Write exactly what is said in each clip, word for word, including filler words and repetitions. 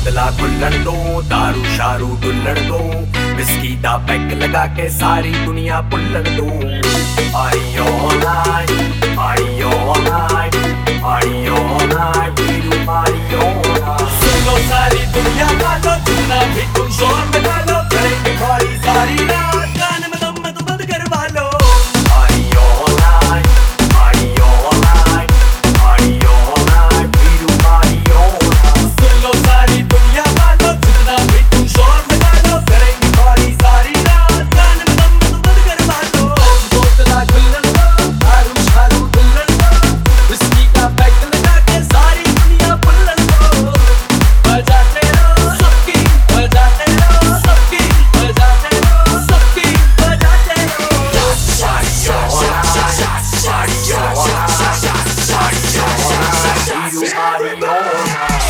बोतला खुल्लन दो, दारू शारू डुल्लन दो, विस्की दा पैक लगा के सारी दुनिया पुल्लन दो। Party all night, party all night, party all night, Veeru party all night. सुन लो सारी दुनिया वालों, जितना भी तुम शोर मचा लो, करेंगे पार्टी सारी रात, गाने में दम मत बंद करवा लो। Party all night, party all night, party all night, Veeru party all night. सुन लो सारी दुनिया वालों, जितना भी तुम शोर मचा लो, करेंगे पार्टी सारी रात, गाने में दम मत बंद करवा लो। बोतला खुल्लन दो, दारू शारू डुल्लन दो, विस्की का पैक लगा के सारी दुनिया पुल्लन दो। बजाते रहो सबकी, बजाते रहो सबकी, बजाते रहो सबकी, बजाते रहो। Party all night, party all night, party all night, Veeru party all night.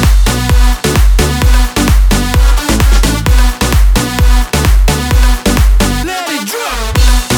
Let it drop.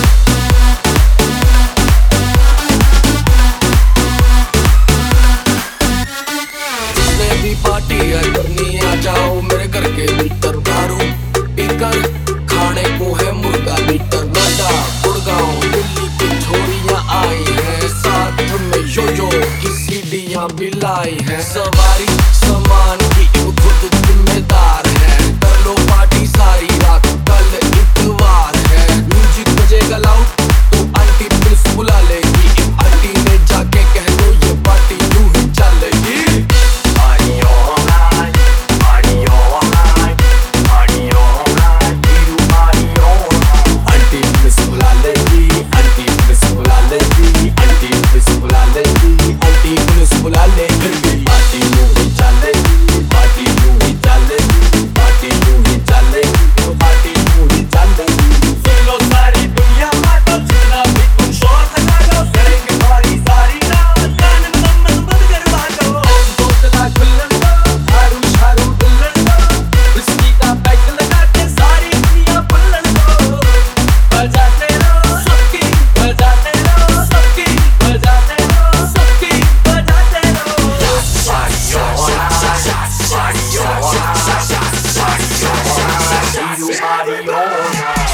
जिसने भी पार्टी है करनी, आ जाओ मेरे घर के भीतर। दारू पीकर खाने को है मुर्गा मीटर। नोएडा गुड़गांव दिल्ली की छोरियां आई हैं, साथ में यो यो की सीढ़ियां भी लाई हैं। सवारी सामान की एक खुद जिम्मेदार है, कर लो पार्टी सारी रात, कल इतवार है। म्यूजिक बजेगा लाउड तो आंटी पुलिस बुला लेगी, आंटी ने जाके कह दो ये पार्टी यूं ही चलेगी। Party all night, party all night, party all night, Veeru party all night. Aunty police बुला लेगी, आंटी पुलिस बुला लेगी, आंटी पुलिस बुला लेगी, आंटी पुलिस बुला लेगी। पार्टी यूं ही चलेगी, पार्टी यूं ही चलेगी, पार्टी यूं ही चलेगी, पार्टी यूं ही चलेगी। सुन लो सारी दुनिया वालों, जितना भी तुम शोर मचा लो, करेंगे पार्टी सारी रात, गाने में दम मत बंद करवा लो। बोतला खुल्लन दो, दारू शारू डुल्लन दो, विस्की का पैक लगा के सारी दुनिया पुल्लन दो। बजाते रहो सबकी, बजाते रहो सबकी, बजाते रहो सबकी, बजाते रहो। Party all night, party all night, party all night, Veeru party all night.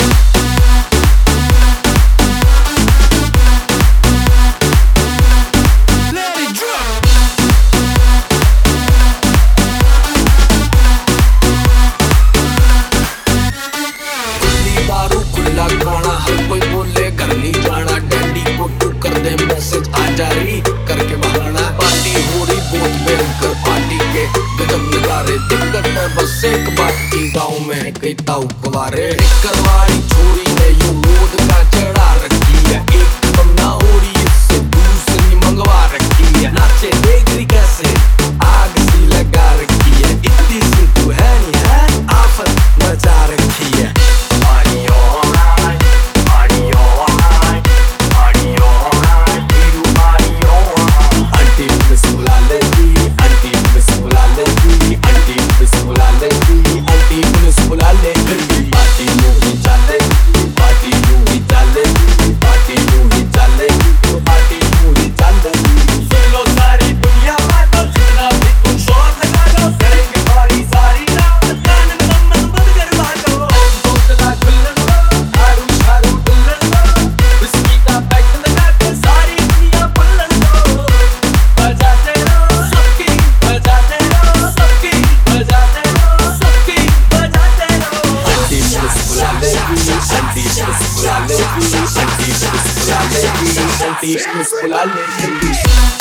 Let it drop. खुली दारू खुला खाना, हर कोई बोले घर नहीं जाना, डैडी को तू कर दे मैसेज, आ जा री करके बहाना। पार्टी हो रही बहुत भयंकर, पार्टी के गजब नजारे, दिक्कत है बस एक बात की, गाँव में है कई ताऊ कुंवारे। करवाड़ी छोरी ने यूं रोड का चढ़ा रखी है, एक कदम ना हो रही इससे दूसरी मंगवा रखी है। नाचे देख रही कैसे आग सी लगा रखी है, इतनी सी तू है नहीं है, आफत मचा रखी है। Party all night, party all night, party all night, Veeru party all night. Aunty police बुला लेगी, आंटी पुलिस बुला लेगी, आंटी पुलिस बुला लेगी, आंटी पुलिस बुला लेगी। पार्टी यूं ही चलेगी, पार्टी यूं ही चलेगी, पार्टी यूं ही चलेगी, पार्टी यूं ही चलेगी। सुन लो सारी दुनिया वालों, जितना भी तुम शोर मचा लो, करेंगे पार्टी सारी रात, गाने में दम मत बंद करवा लो। बोतला खुल्लन दो, दारू शारू डुल्लन दो, विस्की का पैक लगा के सारी दुनिया पुल्लन दो। बजाते रहो सबकी, बजाते रहो सबकी, बजाते रहो सबकी, बजाते रहो। आंटी पुलिस बुला लेगी, आंटी पुलिस बुला लेगी, आंटी पुलिस बुला लेगी, आंटी पुलिस बुला लेगी।